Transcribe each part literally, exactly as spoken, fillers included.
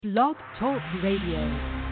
Blog Talk Radio.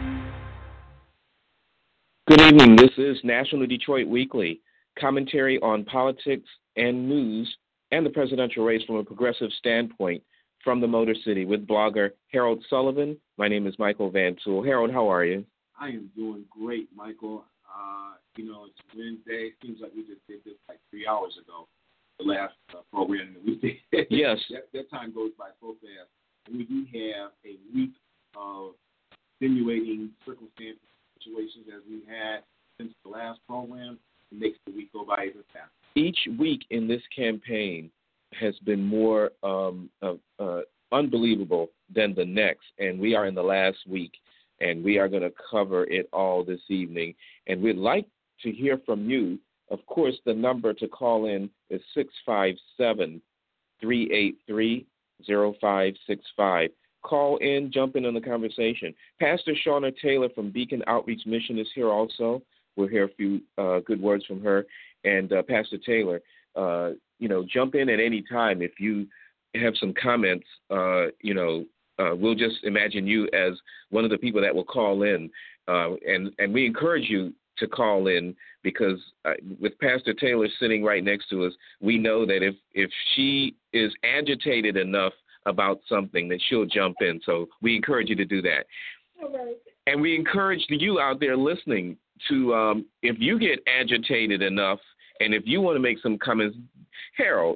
Good evening. This is National Detroit Weekly, commentary on politics and news and the presidential race from a progressive standpoint from the Motor City with blogger Harold Sullivan. My name is Michael Van Tool. Harold, how are you? I am doing great, Michael. Uh, you know, it's Wednesday. It seems like we just did this like three hours ago, the last uh, program that we did. Yes. that, that time goes by so fast. And we do have a week of stimulating circumstances, situations as we had since the last program. It makes the week go by even faster. Each week in this campaign has been more um, uh, uh, unbelievable than the next, and we are in the last week, and we are going to cover it all this evening. And we'd like to hear from you. Of course, the number to call in is six five seven, three eight three, zero five six five. Call in, jump in on the conversation. Pastor Shauna Taylor from Beacon Outreach Mission is here also. We'll hear a few uh, good words from her. And uh, Pastor Taylor, uh, you know, jump in at any time if you have some comments. Uh, you know, uh, we'll just imagine you as one of the people that will call in. Uh, and, and we encourage you to call in because uh, with Pastor Taylor sitting right next to us, we know that if, if she is agitated enough about something, that she'll jump in. So we encourage you to do that. All right. And we encourage you out there listening to, um, if you get agitated enough and if you want to make some comments, Harold,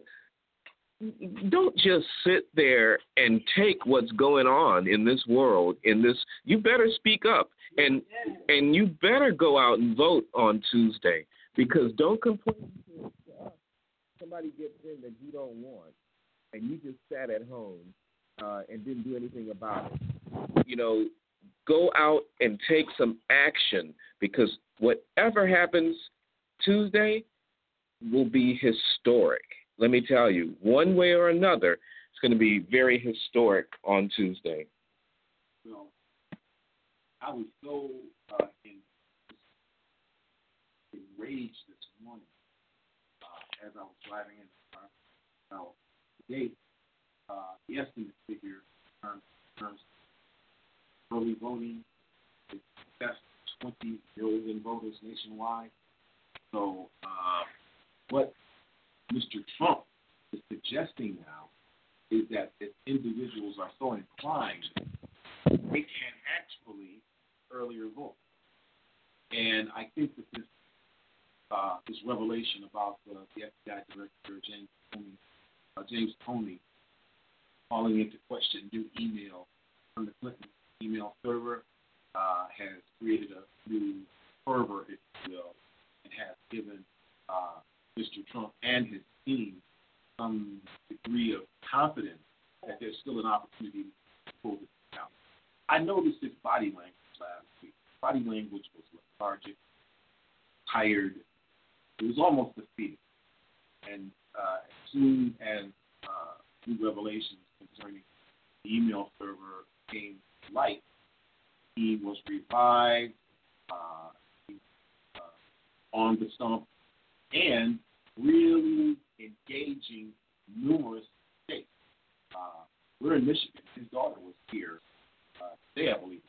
don't just sit there and take what's going on in this world, in this, you better speak up and and you better go out and vote on Tuesday, because don't complain to us. Somebody gets in that you don't want and you just sat at home uh, and didn't do anything about it. You know, go out and take some action, because whatever happens Tuesday will be historic. Let me tell you, one way or another, it's going to be very historic on Tuesday. Well, I was so uh, in, enraged this morning uh, as I was driving in the car. Now, today, uh, the estimate figure in terms, in terms of early voting is that's twenty million voters nationwide. So, uh, what Mister Trump is suggesting now is that if individuals are so inclined, they can actually earlier vote. And I think that this uh, this revelation about the, the F B I Director James Comey, uh, James Comey calling into question new email from the Clinton email server uh, has created a new fervor, if you will, and has given uh, Mister Trump and his team some degree of confidence that there's still an opportunity to pull this out. I noticed his body language last week. Body language was lethargic, tired. It was almost defeated. And uh, as soon as uh, new revelations concerning the email server came to light, he was revived, uh, he, uh, on the stump, and really engaging numerous states. Uh, we're in Michigan. His daughter was here uh, today, I believe.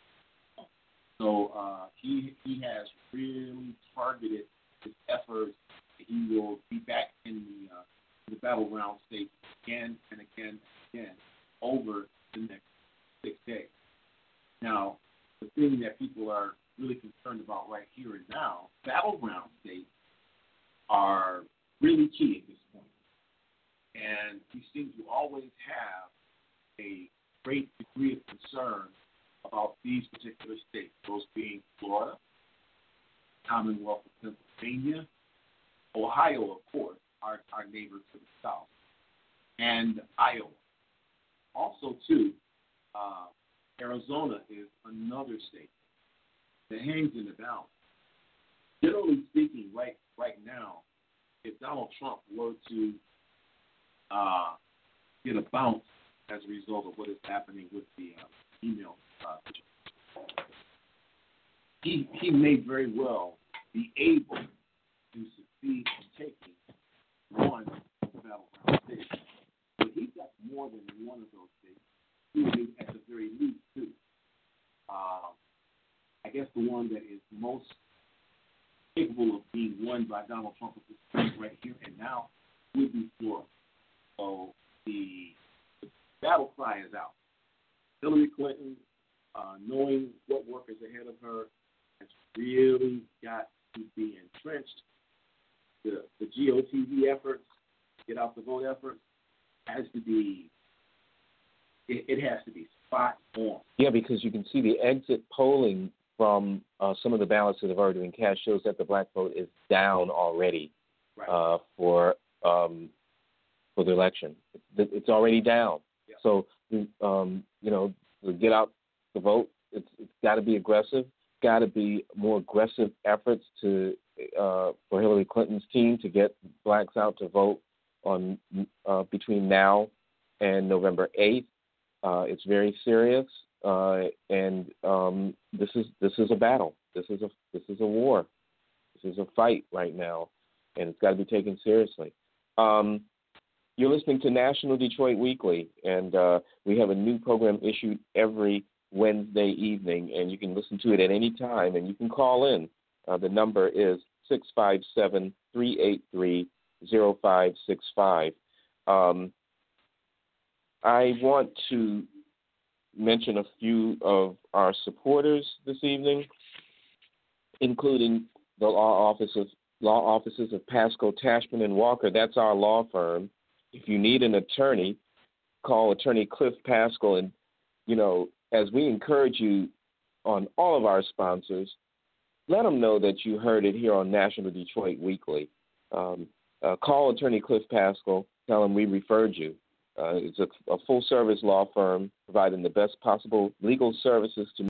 So uh, he he has really targeted his efforts. He will be back in the uh, the battleground states again and again and again over the next six days. Now, the thing that people are really concerned about right here and now, battleground states are really key at this point. And we seem to always have a great degree of concern about these particular states, those being Florida, Commonwealth of Pennsylvania, Ohio, of course, our, our neighbor to the south, and Iowa. Also, too, uh, Arizona is another state that hangs in the balance. Generally speaking, right right now, if Donald Trump were to uh, get a bounce as a result of what is happening with the uh, email, uh, he he may very well be able to succeed in taking one battleground state. But he's got more than one of those states. He would, at the very least, two. the one that is most capable of being won by Donald Trump at this point right here and now would be Florida. So the, the battle cry is out. Hillary Clinton, uh, knowing what work is ahead of her, has really got to be entrenched. The, the G O T V efforts, get out the vote efforts, has to be, it, it has to be spot on. Yeah, because you can see the exit polling from uh, some of the ballots that have already been cast shows that the black vote is down already Right. uh, for um, for the election. It's, it's already down. Yeah. So, um, you know, to get out the vote, it's, it's got to be aggressive. Got to be more aggressive efforts to uh, for Hillary Clinton's team to get blacks out to vote on uh, between now and November eighth. Uh, it's very serious. Uh, and um, this is this is a battle. This is a this is a war. This is a fight right now, and it's got to be taken seriously. Um, you're listening to National Detroit Weekly, and uh, we have a new program issued every Wednesday evening, and you can listen to it at any time, and you can call in. Uh, the number is six five seven, three eight three, zero five six five. Um, I want to mention a few of our supporters this evening, including the law office of law offices of Pasco, Tashman and Walker. That's our law firm. If you need an attorney, call attorney Cliff Pascal. And, you know, as we encourage you on all of our sponsors, let them know that you heard it here on National Detroit Weekly. Um, uh, call attorney Cliff Pascal. Tell him we referred you. Uh, it's a, a full-service law firm providing the best possible legal services to